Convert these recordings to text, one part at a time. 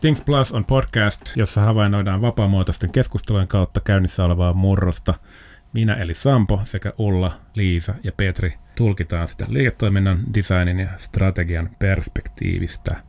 Things Plus on podcast, jossa havainnoidaan vapaamuotoisten keskustelujen kautta käynnissä olevaa murrosta. Minä eli Sampo sekä Ulla, Liisa ja Petri tulkitaan sitä liiketoiminnan, designin ja strategian perspektiivistä.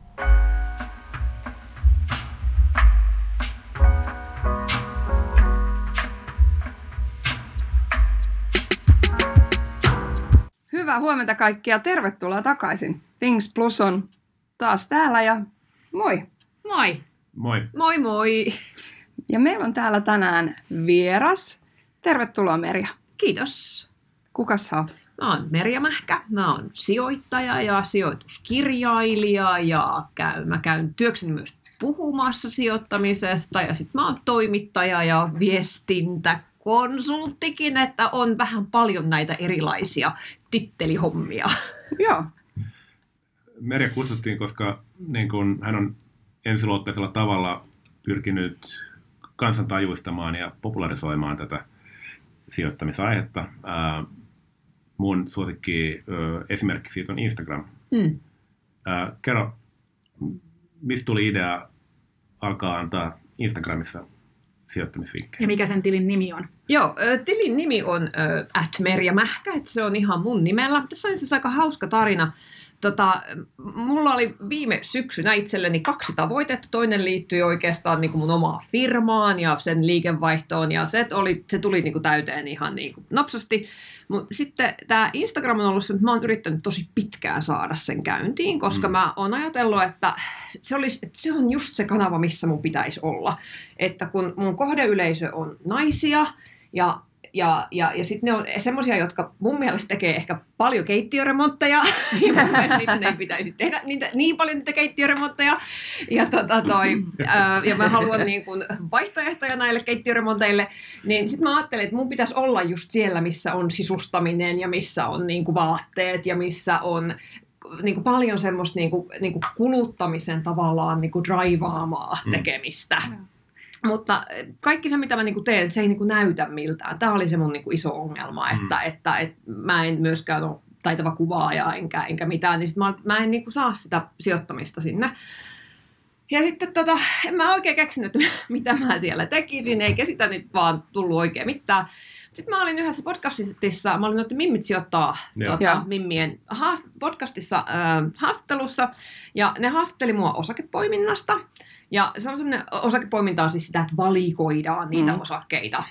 Hyvää huomenta kaikkia, tervetuloa takaisin. Things Plus on taas täällä ja moi! Moi! Moi! Moi moi! Ja meillä on täällä tänään vieras. Tervetuloa Merja. Kiitos. Kukas sä oot? Mä oon Merja Mähkä. Mä oon sijoittaja ja sijoituskirjailija ja mä käyn työkseni myös puhumassa sijoittamisesta ja sit mä oon toimittaja ja viestintäkonsulttikin, että on vähän paljon näitä erilaisia tittelihommia. Joo. Merja kutsuttiin, koska niin kun hän on ensiluokkaisella tavalla pyrkinyt kansantajuistamaan ja popularisoimaan tätä sijoittamisaihetta. Mun suosikki esimerkki siitä on Instagram. Kerro, mistä tuli idea alkaa antaa Instagramissa sijoittamisvinkkejä? Ja mikä sen tilin nimi on? Joo, tilin nimi on @merjamähkä, että se on ihan mun nimellä. Tässä on siis aika hauska tarina. Mulla oli viime syksynä itselleni 2 tavoitetta. Toinen liittyi oikeastaan niin kuin mun omaan firmaan ja sen liikevaihtoon ja se tuli niin kuin täyteen ihan niin kuin napsasti. Mutta sitten tämä Instagram on ollut se, että mä oon yrittänyt tosi pitkään saada sen käyntiin, koska mä oon ajatellut, että se on just se kanava, missä mun pitäisi olla. Että kun mun kohdeyleisö on naisia ja sitten ne on semmoisia, jotka mun mielestä tekee ehkä paljon keittiöremontteja. Ja mun mielestä niitä ei pitäisi tehdä niin paljon niitä keittiöremontteja. Ja mä haluan niin kun vaihtoehtoja näille keittiöremonteille. Niin sitten mä ajattelin, että mun pitäisi olla just siellä, missä on sisustaminen ja missä on niin kun vaatteet ja missä on niin kuin paljon semmoista niin kuin kuluttamisen tavallaan niin kuin draivaamaa tekemistä. Mutta kaikki se, mitä mä niinku teen, se ei niinku näytä miltään. Tämä oli se mun niinku iso ongelma, että mä en myöskään ole taitava kuvaaja enkä mitään, niin sit mä en niinku saa sitä sijoittamista sinne. Ja sitten en mä oikein keksinyt, mitä mä siellä tekisin, eikä sitä nyt vaan tullut oikein mitään. Sitten mä olin yhdessä podcastissa, mä olin noiden Mimmit sijoittaa Mimmien podcastissa haastattelussa, ja ne haastatteli mua osakepoiminnasta. Ja se on semmoinen osakepoiminta on siis sitä, että valikoidaan niitä osakkeita.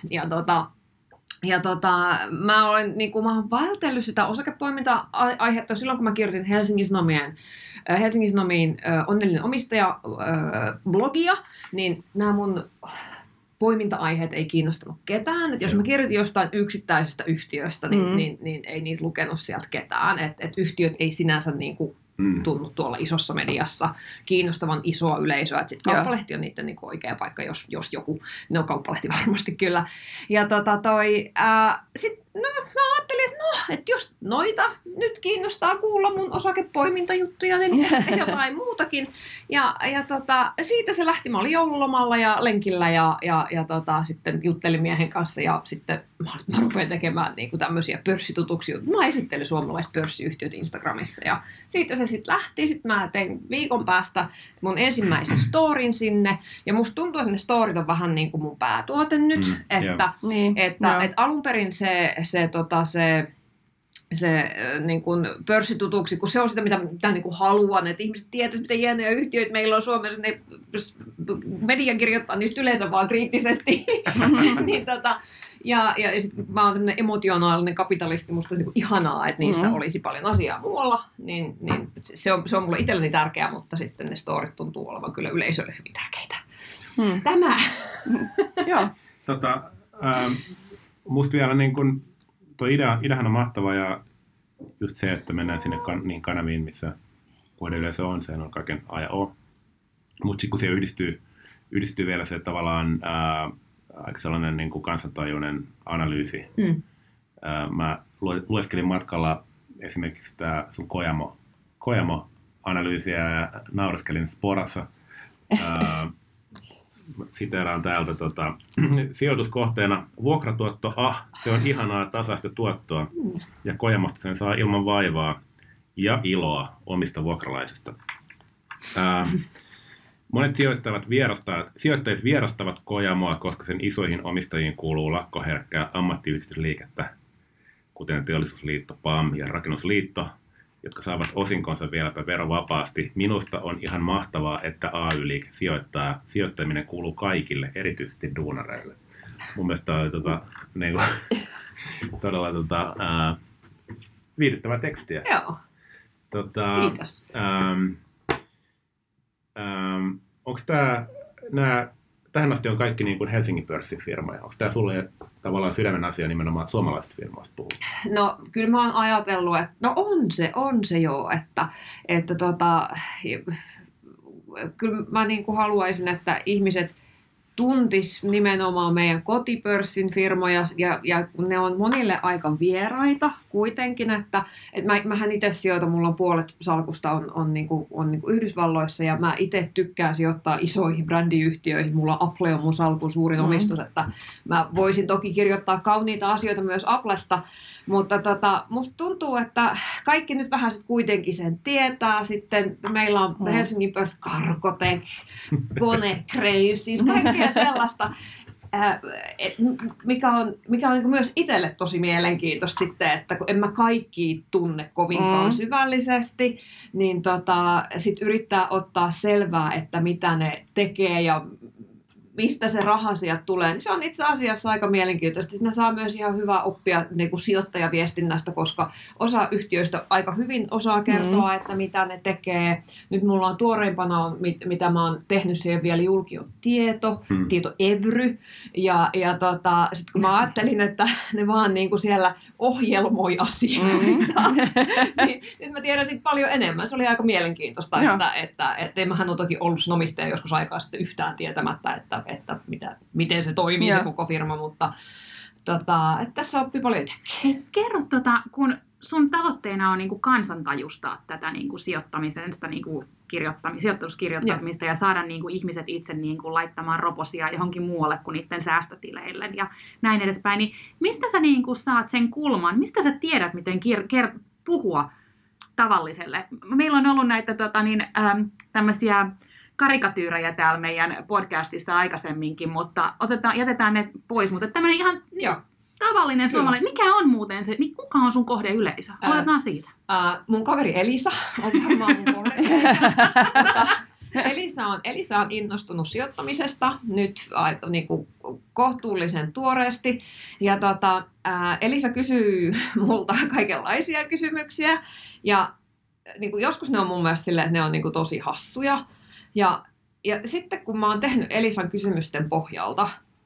Mä oon vältellyt sitä osakepoiminta-aihetta silloin, kun mä kirjoitin Helsingin Sanomiin onnellinen omistaja blogia, niin nämä mun poiminta-aiheet ei kiinnostanut ketään. Et jos mä kirjoitin jostain yksittäisestä yhtiöstä, niin ei niitä lukenut sieltä ketään. Et yhtiöt ei sinänsä niinku tunnu tuolla isossa mediassa kiinnostavan isoa yleisöä. Sitten Kauppalehti on niiden niinku oikea paikka, jos joku. Ne on Kauppalehti varmasti kyllä. Ja sitten mä ajattelin, että jos noita nyt kiinnostaa kuulla mun osakepoimintajuttuja, niin jotain muutakin. Ja siitä se lähti. Mä olin joululomalla ja lenkillä ja sitten juttelin miehen kanssa ja sitten mä rupean tekemään niinku tämmöisiä pörssitutuksia. Mä esittelin suomalaiset pörssiyhtiöt Instagramissa ja siitä se sitten lähti. Sitten mä tein viikon päästä mun ensimmäisen storin sinne ja musta tuntuu, että ne storit on vähän niin kuin mun päätuote nyt. Että alun perin se niin kuin pörssitutuksi, kun se on sitä, mitä niin kuin haluan, että ihmiset tietävät, miten hienoja yhtiöitä meillä on Suomessa, ne media kirjoittaa niistä yleensä vaan kriittisesti. Ja sitten mä oon tämmöinen emotionaalinen kapitalisti, musta on niin kuin ihanaa, että niistä olisi paljon asiaa muualla, niin se on mulle itselleni tärkeää, mutta sitten ne storit tuntuu olevan kyllä yleisölle hyvin tärkeitä. Tämä! Joo. Musta vielä niin kun tuo ideahan on mahtava ja just se, että mennään sinne niin kanaviin, missä kohdeyleisö on, se on kaiken A ja O. Mutta sitten kun se yhdistyy vielä se tavallaan aika sellainen niin kuin kansantajuinen analyysi. Mä lueskelin matkalla esimerkiksi sitä sun Kojamo-analyysiä ja naureskelin Sporassa. Siteeraan täältä sijoituskohteena vuokratuotto, se on ihanaa tasaista tuottoa ja Kojamosta sen saa ilman vaivaa ja iloa omista vuokralaisista. Monet sijoittajat vierastavat Kojamoa, koska sen isoihin omistajiin kuuluu lakkoherkkää ammattiyhdistysliikettä, kuten Teollisuusliitto, PAM ja Rakennusliitto, jotka saavat osinkonsa vieläpä verovapaasti. Minusta on ihan mahtavaa, että AY-liike sijoittaa. Sijoittaminen kuuluu kaikille, erityisesti duunareille. Mun mielestä oli todella viihdyttävää tekstiä. Joo. Kiitos. Onko tähän asti on kaikki niin kuin Helsingin pörssin firmoja? Onko tämä sulle tavallaan sydämen asia nimenomaan suomalaisista firmoista puhua? No kyllä mä oon ajatellut, että no on se joo, että kyllä mä niin kuin haluaisin, että ihmiset tuntis nimenomaan meidän kotipörssin firmoja, ja kun ne on monille aika vieraita kuitenkin, että mähän itse sijoitan, mulla on puolet salkusta on niinku Yhdysvalloissa, ja mä itse tykkään sijoittaa isoihin brändiyhtiöihin, mulla Apple on mun salkun suurin omistus, että mä voisin toki kirjoittaa kauniita asioita myös Applesta, mutta musta tuntuu, että kaikki nyt vähän sit kuitenkin sen tietää. Sitten meillä on Helsingin pörssi, Cargotec, Konecranes, siis kaikkea sellaista, mikä on niin myös itselle tosi mielenkiintoista sitten, että kun en mä kaikki tunne kovinkaan syvällisesti, niin sit yrittää ottaa selvää, että mitä ne tekee ja mistä se raha sieltä tulee, niin se on itse asiassa aika mielenkiintoista. Ne saa myös ihan hyvää oppia niin kuin sijoittajaviestinnästä, koska osa yhtiöistä aika hyvin osaa kertoa, että mitä ne tekee. Nyt mulla on tuoreimpana, mitä mä oon tehnyt siihen vielä julki, on tietoevry. Ja sitten kun mä ajattelin, että ne vaan niin kuin siellä ohjelmoi asioita, niin nyt mä tiedän siitä paljon enemmän. Se oli aika mielenkiintoista, että mähän on toki ollut sen omistaja joskus aikaa sitten yhtään tietämättä, että miten se toimii se koko firma, mutta että tässä oppii paljon itsekin. Kerro, kun sun tavoitteena on niinku kansantajustaa tätä niinku sijoittamisesta, niinku sijoituskirjoittamista ja saada niinku ihmiset itse niinku laittamaan roposia johonkin muualle kuin niiden säästötileille ja näin edespäin, niin mistä sä niinku saat sen kulman? Mistä sä tiedät, miten puhua tavalliselle? Meillä on ollut näitä tämmöisiä karikatyyrejä täällä meidän podcastissa aikaisemminkin, mutta jätetään ne pois. Mutta tämmöinen ihan tavallinen suomalainen. Mikä on muuten se, kuka on sun kohdeyleisö? Aloitetaan siitä. Mun kaveri Elisa on varmaan mun kohdeyleisö. Elisa on innostunut sijoittamisesta nyt niin kuin kohtuullisen tuoreesti. Ja Elisa kysyy multa kaikenlaisia kysymyksiä. Ja niin kuin joskus ne on mun mielestä silleen, että ne on niin kuin tosi hassuja. Ja sitten kun mä oon tehnyt Elisan kysymysten pohjalta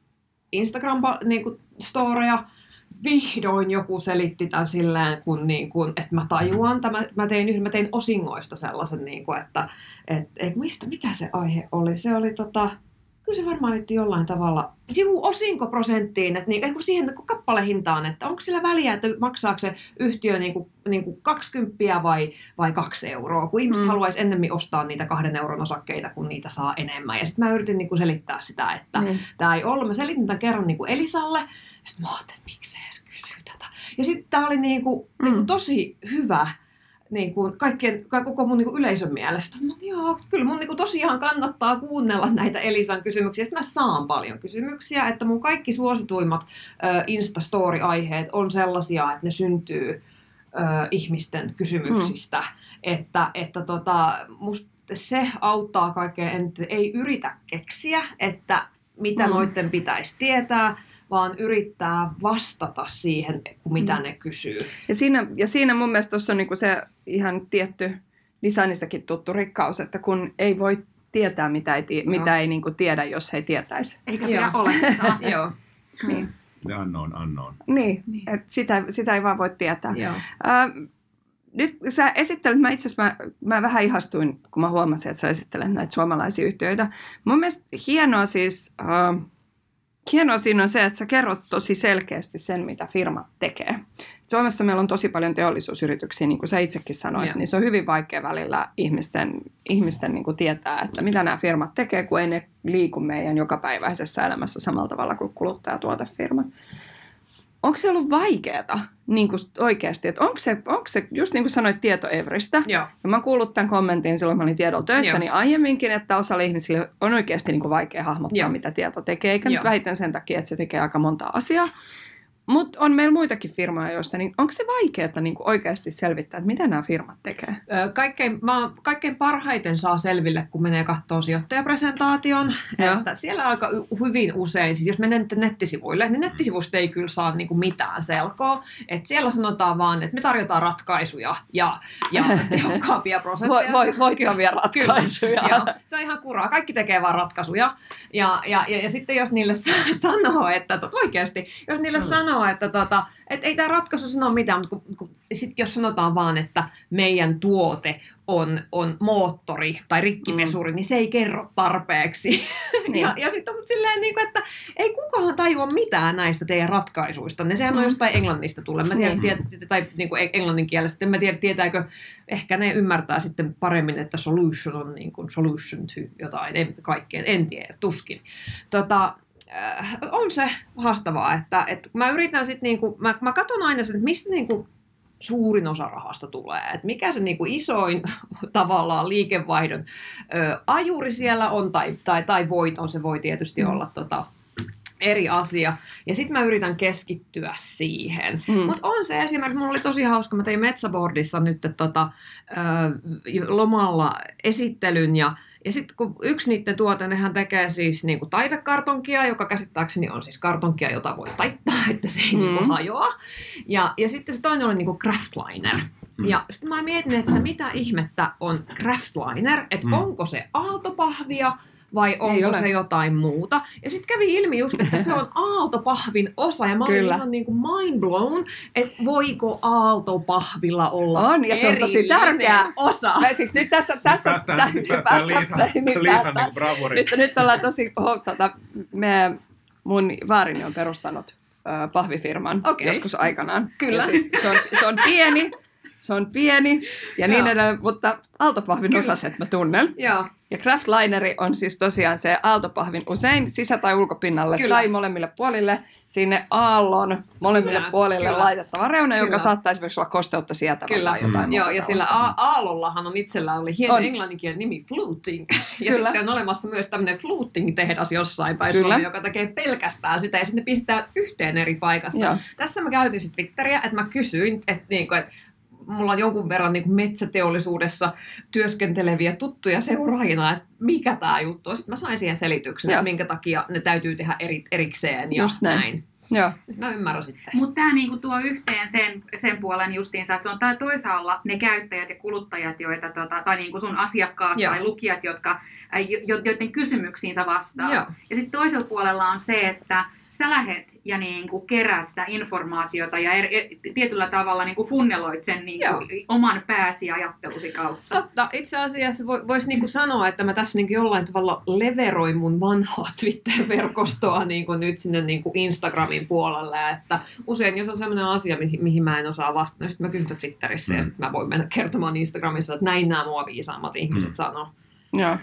Instagram-storeja, vihdoin joku selitti tämän silleen, että mä tajuan. Mä tein osingoista sellaisen, että mikä se aihe oli? Se oli kyllä se varmaan liittyy jollain tavalla osinkoprosenttiin, että siihen kappalehintaan, että onko sillä väliä, että maksaako se yhtiö niin kuin 20 vai 2 euroa, kun ihmiset haluaisi ennemmin ostaa niitä 2 euron osakkeita, kun niitä saa enemmän. Ja sitten mä yritin niin kuin selittää sitä, että tämä ei ollut. Mä selitin tämän kerran niin kuin Elisalle, ja sitten mä ajattelin, että miksi edes kysyy tätä. Ja sitten tämä oli niin kuin tosi hyvä. Niin kuin koko mun niin kuin yleisön mielestä. Kyllä mun niin kuin tosiaan kannattaa kuunnella näitä Elisan kysymyksiä. Sitten mä saan paljon kysymyksiä, että mun kaikki suosituimmat Insta-story-aiheet on sellaisia, että ne syntyy ihmisten kysymyksistä. Että musta se auttaa kaikkeen, että ei yritä keksiä, että mitä noitten pitäisi tietää, vaan yrittää vastata siihen, mitä ne kysyy. Ja siinä mun mielestä tuossa on niinku se ihan tietty designistakin tuttu rikkaus, että kun ei voi tietää, mitä ei niinku tiedä, jos ei tietäisi. Eikä vielä ole. Joo. Niin. The unknown. Niin. Että sitä ei vaan voi tietää. Nyt sä esittelet, mä vähän ihastuin, kun mä huomasin, että sä esittelet näitä suomalaisia yhtiöitä. Mun mielestä hienoa siinä on se, että sä kerrot tosi selkeästi sen, mitä firmat tekee. Suomessa meillä on tosi paljon teollisuusyrityksiä, niin kuin sä itsekin sanoit, niin se on hyvin vaikea välillä ihmisten niin kuin tietää, että mitä nämä firmat tekee, kun ei ne liiku meidän jokapäiväisessä elämässä samalla tavalla kuin kuluttajatuotefirmat. onko se ollut vaikeaa niin kuin oikeasti? Että onko se, just niin kuin sanoit, tieto Everistä. Joo. Ja mä oon kuullut tämän kommentin silloin, kun mä olin tiedolla töissä, Joo. niin aiemminkin, että osalla ihmisille on oikeasti niin kuin vaikea hahmottaa, Joo. mitä tieto tekee. Eikä Joo. nyt vähiten sen takia, että se tekee aika monta asiaa. Mutta on meillä muitakin firmoja, joista, niin onko se vaikeaa niin kuin oikeasti selvittää, että mitä nämä firmat tekee? Kaikkein parhaiten saa selville, kun menee katsoa sijoittajapresentaation, että siellä aika hyvin usein, siis jos menee nettisivuille, niin nettisivuista ei kyllä saa niinku mitään selkoa. Että siellä sanotaan vaan, että me tarjotaan ratkaisuja ja tehokkaampia prosesseja. Voittavia ratkaisuja. Joo, se on ihan kuraa. Kaikki tekee vaan ratkaisuja. Ja sitten jos niille sanoo, että oikeasti, jos niille sanoo, että ei tämä ratkaisu sano mitään, mutta sitten jos sanotaan vaan, että meidän tuote on moottori tai rikkipesuri, niin se ei kerro tarpeeksi. Niin. ja sitten on silleen, että ei kukaan tajua mitään näistä teidän ratkaisuista. Ne sehän on jostain englannista tulee. Mä tiedän, tai niin kuin englannin kielestä. En mä tiedä, tietääkö, ehkä ne ymmärtää sitten paremmin, että solution on niin kuin solution to jotain, en tiedä, tuskin. On se haastavaa, että mä yritän sitten, niinku, mä katson aina sen, että mistä niinku suurin osa rahasta tulee, että mikä se niinku isoin tavallaan liikevaihdon ajuri siellä on, tai voiton, se voi tietysti olla eri asia. Ja sitten mä yritän keskittyä siihen. Mutta on se esimerkiksi, mulla oli tosi hauska, mä tein Metsäboardissa nyt lomalla esittelyn, ja sitten kun yksi niiden tuote, nehän tekee siis niinku taivekartonkia, joka käsittääkseni on siis kartonkia, jota voi taittaa, että se ei niinku hajoa. Ja sitten se toinen oli niinku craftliner. Ja sitten mä mietin, että mitä ihmettä on craftliner, että onko se aaltopahvia vai onko se jotain muuta. Ja sitten kävi ilmi just, että se on aaltopahvin osa. Ja mä olin ihan niin kuin mind blown, että voiko aaltopahvilla olla on, ja se on tosi tärkeä osa. Siis nyt tässä päästään Liisan bravuriin. Nyt ollaan tosi, mun vaarini on perustanut pahvifirman joskus aikanaan. Kyllä. Siis se on pieni ja niin edelleen, mutta aaltopahvin osaset mä tunnen. Joo. Ja craftlineri on siis tosiaan se aaltopahvin usein sisä- tai ulkopinnalle tai molemmille puolille sinne aallon molemmille puolille laitettava reuna, joka saattaa esimerkiksi olla kosteutta sietävä tai jotain. Joo, ja sillä aallollahan on itsellään oli hieno englanninkielinen nimi fluting. Ja sitten on olemassa myös tämmöinen fluting-tehdas jossain päin Suomea, joka tekee pelkästään sitä, ja sitten ne pistetään yhteen eri paikassa. Joo. Tässä mä käytin sitten Twitteriä, että mä kysyin, että mulla on jonkun verran niin kuin metsäteollisuudessa työskenteleviä tuttuja seuraajina, että mikä tämä juttu on. Sitten mä sain siihen selityksen, että minkä takia ne täytyy tehdä erikseen ja just näin. Joo. Mä ymmärrän sitten. Mutta tämä niinku tuo yhteen sen puolen justiinsa, että se on toisaalla ne käyttäjät ja kuluttajat, joita, tai niinku sun asiakkaat tai lukijat, joiden kysymyksiin sä vastaa. Ja sitten toisella puolella on se, että sä lähet ja niinku keräät sitä informaatiota ja tietyllä tavalla niinku funneloit sen niinku oman pääsi ajattelusi kautta. Totta. Itse asiassa voisi niinku sanoa, että mä tässä niinku jollain tavalla leveroin mun vanhaa Twitter-verkostoa niinku nyt sinne niinku Instagramin puolelle. Että usein, jos on sellainen asia, mihin mä en osaa vastata, niin sitten mä kysyn Twitterissä ja sitten mä voin mennä kertomaan Instagramissa, että näin nämä mua viisaammat ihmiset sanoo. Joo.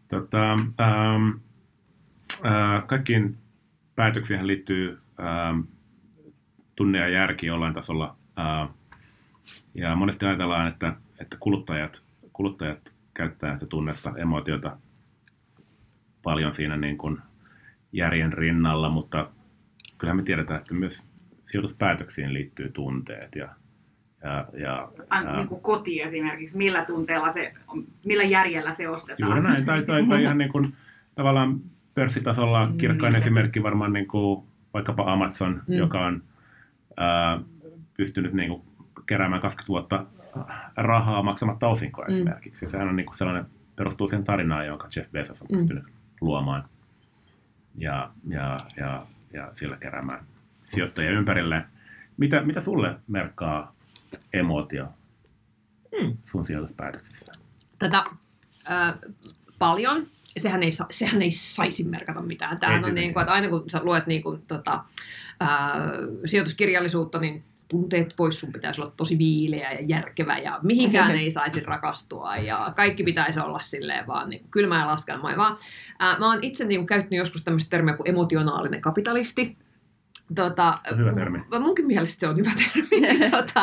Kaikkiin päätöksiin liittyy tunne ja järki jollain tasolla. Ja monesti ajatellaan, että kuluttajat käyttää sitä tunnetta, emotiota paljon siinä niin kuin järjen rinnalla, mutta kyllähän me tiedetään, että myös sijoituspäätöksiin liittyy tunteet. Niin kuin koti esimerkiksi, millä järjellä se ostetaan. Juuri näin, tai ihan niin kuin tavallaan pörssitasolla kirkkain esimerkki varmaan niin kuin vaikkapa Amazon, joka on pystynyt niin kuin keräämään 20 vuotta rahaa maksamatta osinkoa esimerkiksi. Ja sehän on niin kuin sellainen, perustuu siihen tarinaan, jonka Jeff Bezos on pystynyt luomaan ja sillä keräämään sijoittajia ympärille. Mitä sulle merkkaa emootio sun sijoituspäätöksissä? Paljon. Sehän ei saisi merkata mitään. Tämähän on niin kuin, että aina kun sä luet niin kuin, sijoituskirjallisuutta, niin tunteet pois, sun pitäisi olla tosi viileä ja järkevä ja mihinkään ei saisi rakastua ja kaikki pitäisi olla silleen vaan niin kylmä ja laskelmoivaa. Mä oon itse niin kuin käyttänyt joskus tämmöistä termiä kuin emotionaalinen kapitalisti. Hyvä termi. Munkin mielestä se on hyvä termi.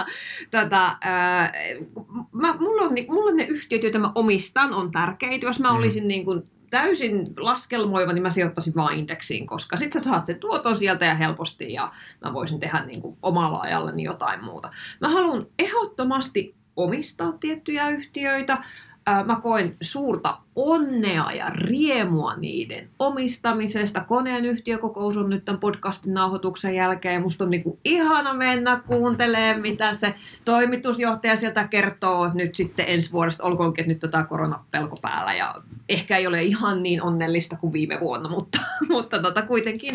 Mulla on ne yhtiöt, joita mä omistan, on tärkeitä. Jos mä olisin niin kuin täysin laskelmoiva, niin mä sijoittaisin vaan indeksiin, koska sit sä saat sen tuoton sieltä ja helposti, ja mä voisin tehdä niin kuin omalla ajallani jotain muuta. Mä haluan ehdottomasti omistaa tiettyjä yhtiöitä. Mä koen suurta onnea ja riemua niiden omistamisesta. Koneen yhtiökokous on nyt tämän podcastin nauhoituksen jälkeen. Musta on niinku ihana mennä kuuntelemaan, mitä se toimitusjohtaja sieltä kertoo nyt sitten ensi vuodesta. Olkoonkin, että nyt on koronapelko päällä ja ehkä ei ole ihan niin onnellista kuin viime vuonna, mutta kuitenkin.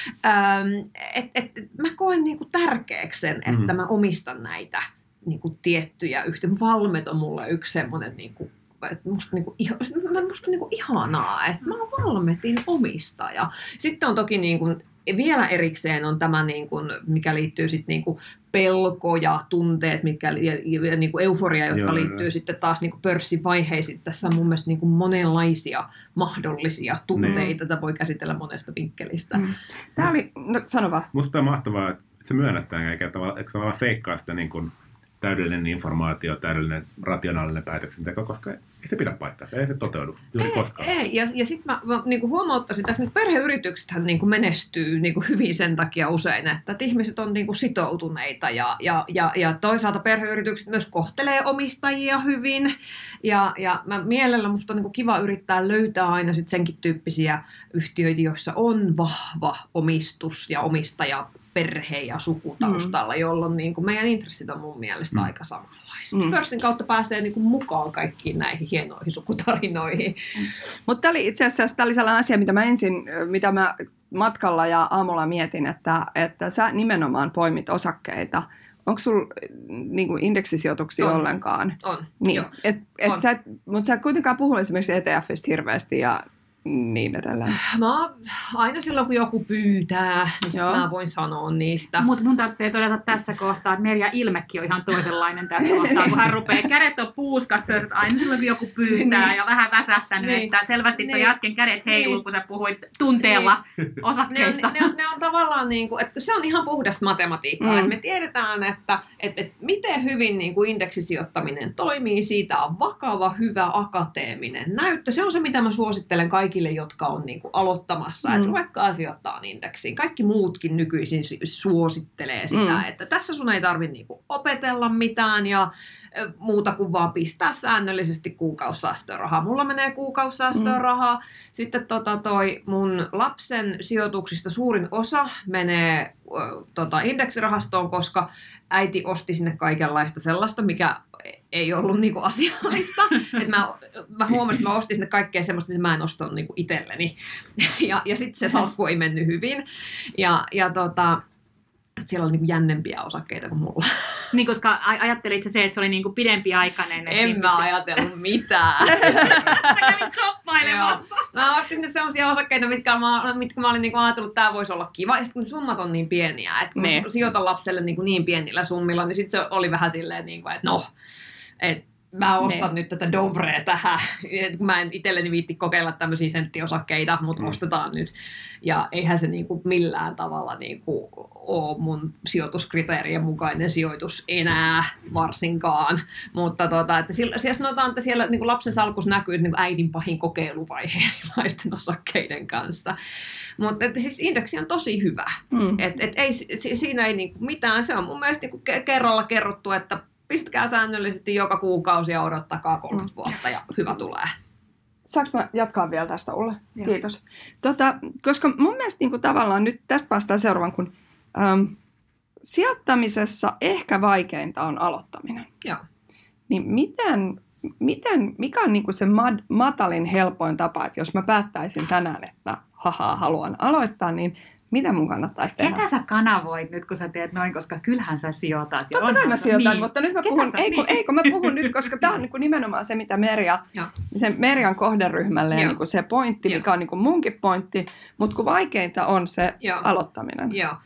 Mä koen niinku tärkeäksi sen, että mä omistan näitä niinku tiettyjä yhtiöitä. Valmet on mulle yksi semmoinen, niinku, että musta niinku ihanaa, että mä oon Valmetin omistaja. Sitten on toki niinku, vielä erikseen on tämä, niinku, mikä liittyy sitten niinku pelko ja tunteet, ja niinku euforia, jotka liittyy sitten taas niinku pörssin vaiheisiin. Tässä on mun mielestä niinku monenlaisia mahdollisia tunteita, tätä voi käsitellä monesta vinkkelistä. Tämä oli, no sano vaan. Musta on mahtavaa, että se myönnättää, eikä tavallaan feikkaa sitä niin kuin täydellinen informaatio, täydellinen rationaalinen päätöksenteko, koska ei se pidä paikkaansa, ei se toteudu juuri koskaan. Ei. Ja sitten mä niin huomauttaisin, että perheyrityksethän niin menestyy niin hyvin sen takia usein, että ihmiset on niin sitoutuneita ja toisaalta perheyritykset myös kohtelee omistajia hyvin. Ja musta on niin kiva yrittää löytää aina sit senkin tyyppisiä yhtiöitä, joissa on vahva omistus ja omistaja perhe ja sukutaustalla, jolloin niin kuin meidän intressit on mun mielestä aika samanlaisia. Pörssin kautta pääsee niin kuin mukaan kaikkiin näihin hienoihin sukutarinoihin. Mutta tämä oli itse asiassa sellainen asia, mitä mä matkalla ja aamulla mietin, että sä nimenomaan poimit osakkeita. Onko sulla niin kuin indeksisijoituksia ollenkaan? On, niin. Mutta sä et kuitenkaan puhu esimerkiksi ETFistä hirveästi ja niin edelleen. Mä aina silloin, kun joku pyytää, niin mä voin sanoa niistä. Mutta mun tarvitsee todeta tässä kohtaa, että Merja ilmekin on ihan toisenlainen tässä kohtaa, kun hän rupeaa, kädet on puuskassa, ja aina silloin, kun joku pyytää ja vähän väsähtänyt, että selvästi toi äsken kädet heiluu, kun sä puhuit tunteella osakkeista. Ne on tavallaan, niin kuin, että se on ihan puhdasta matematiikkaa. Että me tiedetään, että miten hyvin niin kuin indeksisijoittaminen toimii, siitä on vakava, hyvä akateeminen näyttö. Se on se, mitä mä suosittelen kaikille, jotka on niin kuin aloittamassa, että ruvekaa sijoittaa indeksiin. Kaikki muutkin nykyisin suosittelee sitä, että tässä sun ei tarvitse niin kuin opetella mitään ja muuta kuin vaan pistää säännöllisesti kuukausisäästörahaa. Mulla menee kuukausisäästörahaa. Sitten toi mun lapsen sijoituksista suurin osa menee indeksirahastoon, koska äiti osti sinne kaikenlaista sellaista, mikä ei ollut niinku asiallista. Et mä huomasin, että mä ostin sinne kaikkea sellaista, mitä mä en ostanut niinku itselleni. Ja sitten se salkku ei mennyt hyvin. Siellä oli niinku jännempiä osakkeita kuin mulla. Niin, koska ajattelit se, että se oli niinku pidempiaikainen. En mä ajatellut mitään. Sä kävit shoppailemassa. Mä ostin sinne sellaisia osakkeita, mitkä mä olin niinku ajatellut, että tää voisi olla kiva. Ja sitten kun summat on niin pieniä, että kun mä sijoitan lapselle niin pienillä summilla, niin sitten se oli vähän silleen, että mä ostan nyt tätä Dovrea tähän. Mä en itselleni viitti kokeilla tämmöisiä senttiosakkeita, mutta ostetaan nyt. Ja eihän se niinku millään tavalla niinku ole mun sijoituskriteerien mukainen sijoitus enää varsinkaan. Mutta siellä sanotaan, että siellä niinku lapsen salkussa näkyy niinku äidin pahin kokeiluvaihe erilaisten osakkeiden kanssa. Mutta siis indeksi on tosi hyvä. Siinä ei niinku mitään. Se on mun mielestä niinku kerralla kerrottu, että pistäkää säännöllisesti joka kuukausi ja odottakaa 30 vuotta ja hyvä tulee. Saanko mä jatkaa vielä tästä, Ulla? Joo. Kiitos. Koska mun mielestä niin kuin tavallaan nyt tästä päästään seuraavan, kun sijoittamisessa ehkä vaikeinta on aloittaminen. Joo. Niin mikä on niin kuin se matalin helpoin tapa, että jos mä päättäisin tänään, että haluan aloittaa, niin mitä mun kannattaisi tehdä? Ketä sä kanavoit nyt, kun sä teet noin, koska kyllähän sä sijoitat. Totta kai mä sijoitan, mutta nyt mä puhun, mä puhun nyt, koska tää on niin kuin nimenomaan se, mitä Merjan kohderyhmälle niin kuin se pointti, mikä on niin kuin munkin pointti, mutta kun vaikeinta on se aloittaminen. Joo.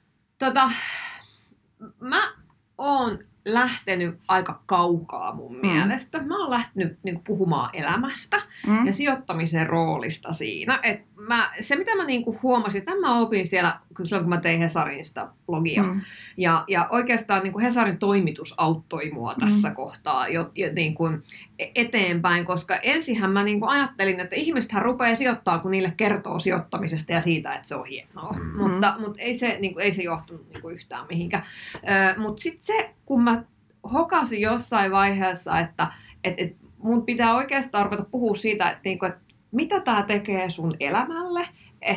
Mä oon lähtenyt aika kaukaa mun mielestä. Mä oon lähtenyt niin kuin puhumaan elämästä ja sijoittamisen roolista siinä. Se, mitä mä niin kuin huomasin, että mä opin siellä silloin kun mä tein Hesarin sitä blogia. Ja oikeastaan niin kuin Hesarin toimitus auttoi mua tässä kohtaa jo niin kuin eteenpäin, koska ensinhän mä niin kuin ajattelin, että ihmisethän rupeaa sijoittamaan, kun niille kertoo sijoittamisesta ja siitä, että se on hienoa. Mutta ei se, niin kuin, ei se johtunut niin kuin yhtään mihinkään. Mutta sitten se, kun mä hokasin jossain vaiheessa, että mun pitää oikeastaan ruveta puhua siitä, että, niin kuin, että mitä tämä tekee sun elämälle,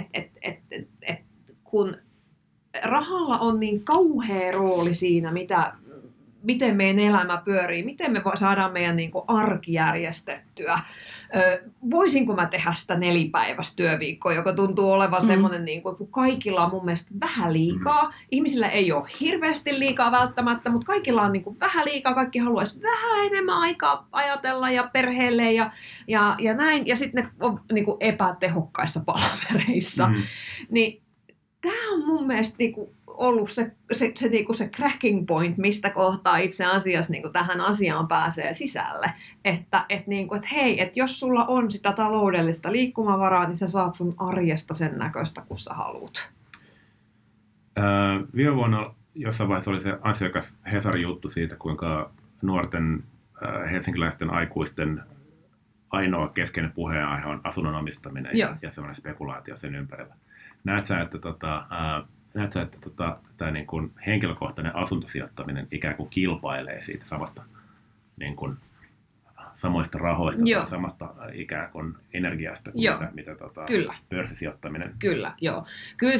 kun rahalla on niin kauhea rooli siinä, miten meidän elämä pyörii, miten me saadaan meidän niin kuin arki järjestettyä. Voisinko mä tehdä sitä 4-päiväistä työviikkoa, joka tuntuu olevan semmoinen, niin kuin, kun kaikilla on mun mielestä vähän liikaa. Ihmisillä ei ole hirveästi liikaa välttämättä, mutta kaikilla on niin kuin vähän liikaa. Kaikki haluaisi vähän enemmän aikaa ajatella ja perheelle ja näin. Ja sitten ne on niin kuin epätehokkaissa palavereissa. Niin tämä on mun mielestä niin kuin ollut se cracking point, mistä kohtaa itse asiassa niin kuin tähän asiaan pääsee sisälle. Että hei, että jos sulla on sitä taloudellista liikkumavaraa, niin sä saat sun arjesta sen näköistä, kun sä haluut. Viime vuonna jossain vaiheessa oli se ansiokas Hesarin juttu siitä, kuinka nuorten helsinkiläisten aikuisten ainoa keskeinen puheenaihe on asunnon omistaminen ja sellainen spekulaatio sen ympärillä. Näet sä, että tämä niin kuin henkilökohtainen asuntosijoittaminen ikään kuin kilpailee siitä samasta niin kuin samoista rahoista tai samasta ikään kuin energiasta kuin mitä pörssisijoittaminen? Kyllä, joo. Kyllä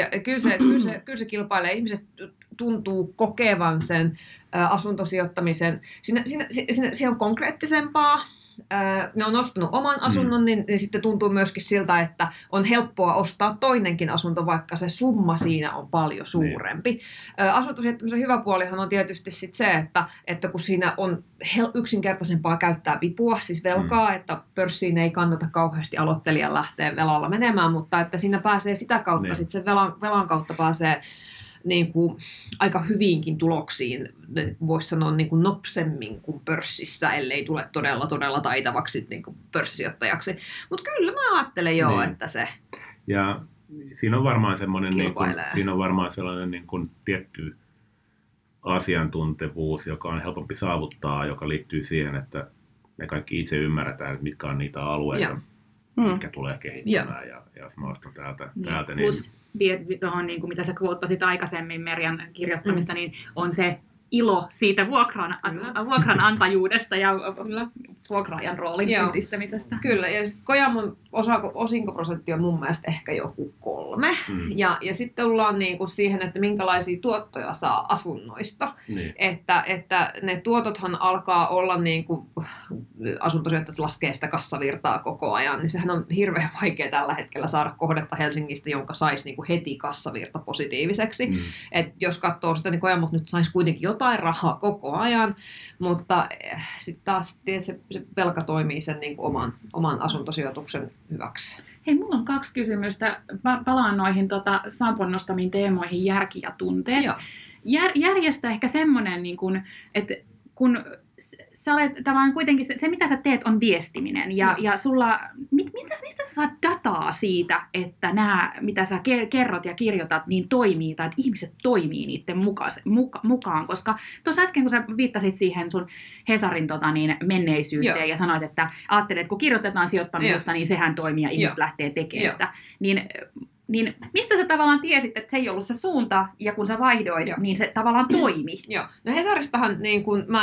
se kilpailee. Ihmiset tuntuu kokevan sen asuntosijoittamisen. Siinä on konkreettisempaa. Ne on ostanut oman asunnon, niin sitten tuntuu myöskin siltä, että on helppoa ostaa toinenkin asunto, vaikka se summa siinä on paljon suurempi. Asuntosijoittamisen hyvä puolihan on tietysti sit se, että kun siinä on yksinkertaisempaa käyttää vipua, siis velkaa, että pörssiin ei kannata kauheasti aloittelijan lähteä velalla menemään, mutta että siinä pääsee sitä kautta, sitten sen velan kautta pääsee niin kuin aika hyviinkin tuloksiin, voisi sanoa niin kuin nopsemmin kuin pörssissä, ellei tule todella taitavaksi niin kuin pörssisijoittajaksi. Mutta kyllä mä ajattelen että se. Ja siinä on varmaan sellainen niin kuin tietty asiantuntevuus, joka on helpompi saavuttaa, joka liittyy siihen, että me kaikki itse ymmärretään, että mitkä on niitä alueita, mitkä tulee kehittymään. Ja jos mä ostan täältä niin tuohon, niin kuin mitä sä quottasit aikaisemmin Merjan kirjoittamista, niin on se ilo siitä vuokranantajuudesta ja vuokraajan roolin yhdistämisestä. Kyllä, ja sitten Kojamon osinkoprosentti on mun mielestä ehkä joku 3. Ja sitten tullaan niinku siihen, että minkälaisia tuottoja saa asunnoista. Niin. Että ne tuotothan alkaa olla, niinku, asuntosijoittajat laskee sitä kassavirtaa koko ajan, niin sehän on hirveän vaikea tällä hetkellä saada kohdetta Helsingistä, jonka saisi niinku heti kassavirta positiiviseksi. Et jos katsoo sitä, niin Kojamot nyt saisi kuitenkin jotain rahaa koko ajan, mutta sitten taas se velka toimii sen niin kuin oman asuntosijoituksen hyväksi. Hei, mulla on 2 kysymystä. Palaan noihin Sampon nostamiin teemoihin järki ja tunteet. Järjestä ehkä semmoinen, niin kuin, että kun sä olet tavallaan kuitenkin, se mitä sä teet on viestiminen ja sulla, mistä sä saat dataa siitä, että nämä, mitä sä kerrot ja kirjoitat, niin toimii tai että ihmiset toimii niiden mukaan, koska tuossa äsken kun sä viittasit siihen sun Hesarin menneisyyteen ja sanoit, että ajattelet, että kun kirjoitetaan sijoittamisesta, niin sehän toimii ja ihmiset lähtee tekemään sitä, niin mistä sä tavallaan tiesit, että se ei ollut se suunta, ja kun sä vaihdoit, niin se tavallaan toimi? Joo. No Hesaristahan niin kun mä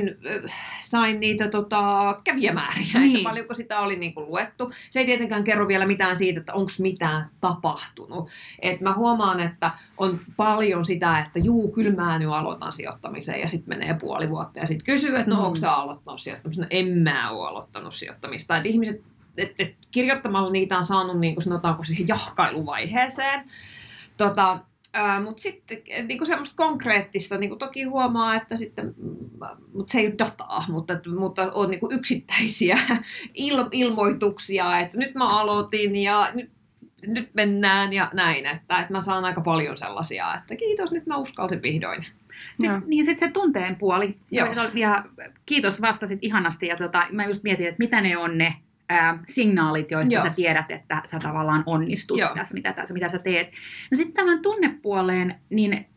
sain niitä kävijämääriä, että paljonko sitä oli niin kun luettu. Se ei tietenkään kerro vielä mitään siitä, että onko mitään tapahtunut. Et mä huomaan, että on paljon sitä, että kyllä mä nyt aloitan sijoittamisen, ja sitten menee puoli vuotta, ja sitten kysyy, että onko sä aloittanut sijoittamista? No en mä ole aloittanut sijoittamista. Et ihmiset kirjoittamalla niitä on saanut, niin kuin sanotaanko, siihen jahkailuvaiheeseen. Mutta sitten niin semmoista konkreettista, niin toki huomaa, että sitten, mutta se ei ole dataa, mutta on niin yksittäisiä ilmoituksia, että nyt mä aloitin ja nyt mennään ja näin. Että mä saan aika paljon sellaisia, että kiitos, nyt mä uskalsin vihdoin. Sitten se tunteen puoli. Ja kiitos, vastasit ihanasti. Ja mä just mietin, että mitä ne on ne signaalit, joista Joo. sä tiedät, että sä tavallaan onnistut Joo. tässä, mitä sä teet. No sitten tämän tunnepuoleen, niin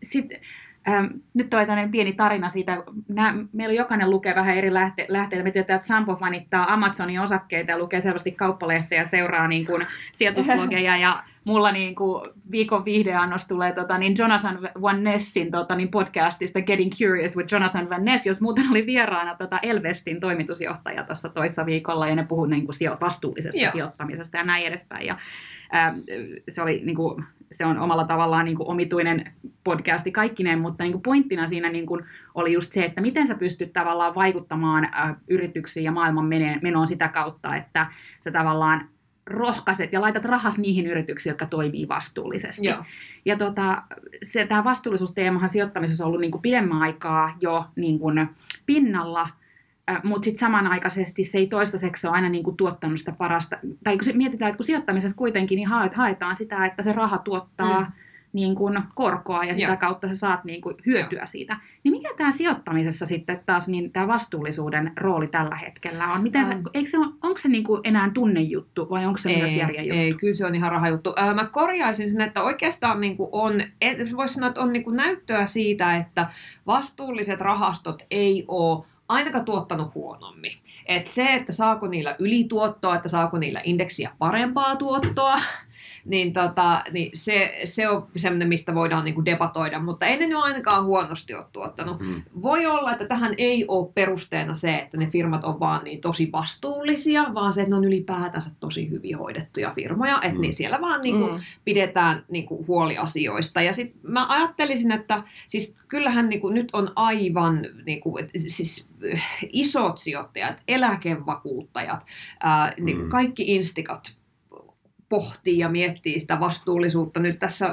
nyt tulee tämmöinen pieni tarina siitä, meillä jokainen lukee vähän eri lähteitä. Me tiedetään, että Sampo fanittaa Amazonin osakkeita ja lukee selvästi kauppalehteä ja seuraa niin kuin sijoitusblogeja ja mulla niin kuin viikon viihdeannos tulee Jonathan Van Nessin podcastista Getting Curious with Jonathan Van Ness, jos muuten oli vieraana Elvestin toimitusjohtaja tuossa toissa viikolla ja ne puhuu niin kuin vastuullisesta sijoittamisesta ja näin edespäin. Ja, se oli niin kuin, se on omalla tavallaan niin kuin omituinen podcasti kaikkineen, mutta niin kuin pointtina siinä niin kuin oli just se, että miten sä pystyt tavallaan vaikuttamaan yrityksiin ja maailman menoon sitä kautta, että sä tavallaan rohkaiset ja laitat rahas niihin yrityksiin, jotka toimii vastuullisesti. Joo. Ja tämä vastuullisuusteemahan sijoittamisessa on ollut niin kuin pidemmän aikaa jo niin kuin pinnalla, mutta sitten samanaikaisesti se ei toistaiseksi ole aina niin kuin tuottanut sitä parasta. Tai kun mietitään, että kun sijoittamisessa kuitenkin niin haetaan sitä, että se raha tuottaa niin kuin korkoa ja sitä kautta sä saat niin kuin hyötyä siitä. Niin mikä tämä sijoittamisessa sitten taas niin tämä vastuullisuuden rooli tällä hetkellä on? Miten onko se niin kuin enää tunnejuttu vai onko se myös järjenjuttu? Ei, kyllä se on ihan rahajuttu. Mä korjaisin sen, että oikeastaan niin kuin voisi sanoa, että on niin kuin näyttöä siitä, että vastuulliset rahastot ei ole ainakaan tuottanut huonommin. Että se, että saako niillä ylituottoa, että saako niillä indeksiä parempaa tuottoa, niin, niin se on semmoinen, mistä voidaan niinku debatoida, mutta ei ne ainakaan huonosti ole tuottanut. Voi olla, että tähän ei ole perusteena se, että ne firmat on vaan niin tosi vastuullisia, vaan se, että ne on ylipäätänsä tosi hyvin hoidettuja firmoja, että niin siellä vaan niinku pidetään niinku huoli asioista. Ja sitten mä ajattelisin, että siis kyllähän niinku nyt on aivan niinku, siis isot sijoittajat, eläkevakuuttajat, niinku kaikki instikat pohtii ja miettii sitä vastuullisuutta nyt tässä,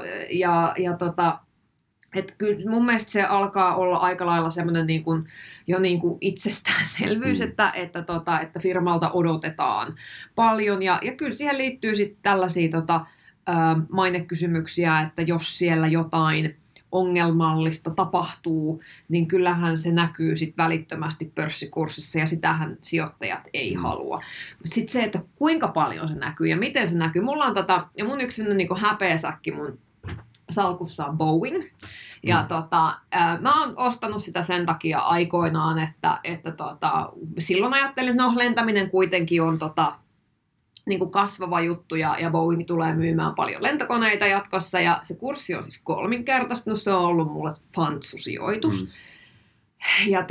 että kyllä mun mielestä se alkaa olla aika lailla semmoinen niin kuin, jo niin kuin itsestäänselvyys, että firmalta odotetaan paljon, ja kyllä siihen liittyy sitten tällaisia mainekysymyksiä, että jos siellä jotain ongelmallista tapahtuu, niin kyllähän se näkyy sit välittömästi pörssikurssissa ja sitähän sijoittajat ei halua. Sitten se, että kuinka paljon se näkyy ja miten se näkyy. Mulla on ja mun yksi niin kuin häpeäsäkki mun salkussa on Boeing. Ja mä oon ostanut sitä sen takia aikoinaan, että silloin ajattelin, että lentäminen kuitenkin on niin kuin kasvava juttu ja Boeing tulee myymään paljon lentokoneita jatkossa ja se kurssi on siis 3-kertaistunut, se on ollut mulle fantsusijoitus. Ja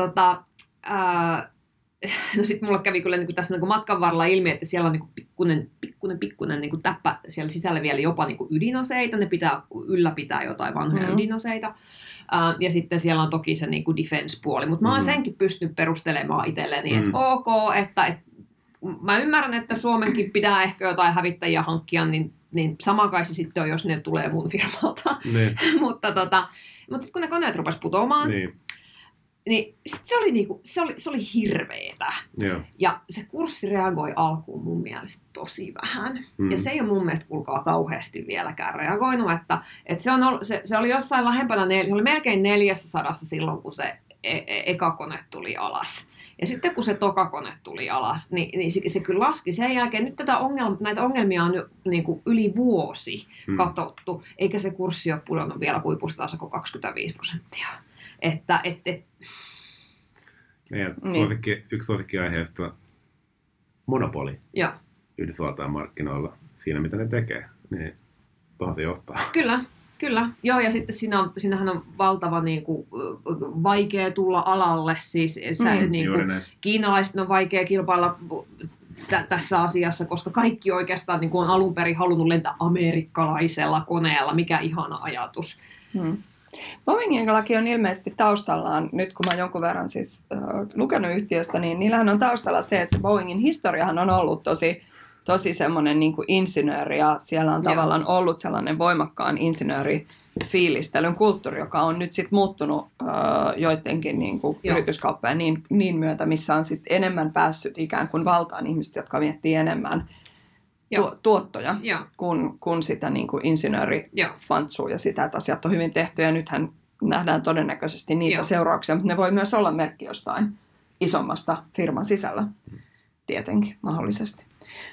no sit mulle kävi kyllä niin kuin tässä niin kuin matkan varrella ilmi, että siellä on niin kuin pikkunen niin kuin täppä siellä sisällä vielä jopa niin kuin ydinaseita, ne ylläpitää jotain vanhoja ydinaseita. Ja sitten siellä on toki se niin kuin defense-puoli, mutta mä oon senkin pystynyt perustelemaan itselleni, että ok, että mä ymmärrän, että Suomenkin pitää ehkä jotain hävittäjiä hankkia, niin sama kai se sitten on, jos ne tulee mun firmalta. mutta sitten kun ne koneet rupesi putoamaan, niin se oli hirveetä. Yeah. Ja se kurssi reagoi alkuun mun mielestä tosi vähän. Ja se ei ole mun mielestä kuulkaa kauheasti vieläkään reagoinut, että se oli jossain lähempänä, se oli melkein 400 silloin, kun se eka kone tuli alas. Ja sitten kun se toka kone tuli alas, niin se kyllä laski sen jälkeen. Nyt näitä ongelmia on niin kuin yli vuosi katsottu, eikä se kurssi ole pudonnut vielä huipustaansa kuin 25%. Yksi suosikkiaiheesta monopoli Yhdysvaltain markkinoilla siinä, mitä ne tekee, niin tuohon se johtaa. Kyllä. Joo, ja sitten siinähän on valtava vaikea tulla alalle. Siis kiinalaiset on vaikea kilpailla tässä asiassa, koska kaikki oikeastaan on alun perin halunnut lentää amerikkalaisella koneella. Mikä ihana ajatus. Boeingillakin on ilmeisesti taustallaan, nyt kun mä oon jonkun verran siis lukenut yhtiöstä, niin niillähän on taustalla se, että se Boeingin historiahan on ollut tosi semmoinen niin kuin insinööri, ja siellä on tavallaan ollut sellainen voimakkaan insinöörifiilistelyn kulttuuri, joka on nyt sitten muuttunut joidenkin niin kuin yrityskauppojen niin myötä, missä on sitten enemmän päässyt ikään kuin valtaan ihmiset, jotka miettii enemmän tuottoja kuin sitä niin kuin insinöörifantsua ja sitä, että asiat on hyvin tehty, ja nythän nähdään todennäköisesti niitä seurauksia, mutta ne voi myös olla merkki jostain isommasta firman sisällä, tietenkin, mahdollisesti.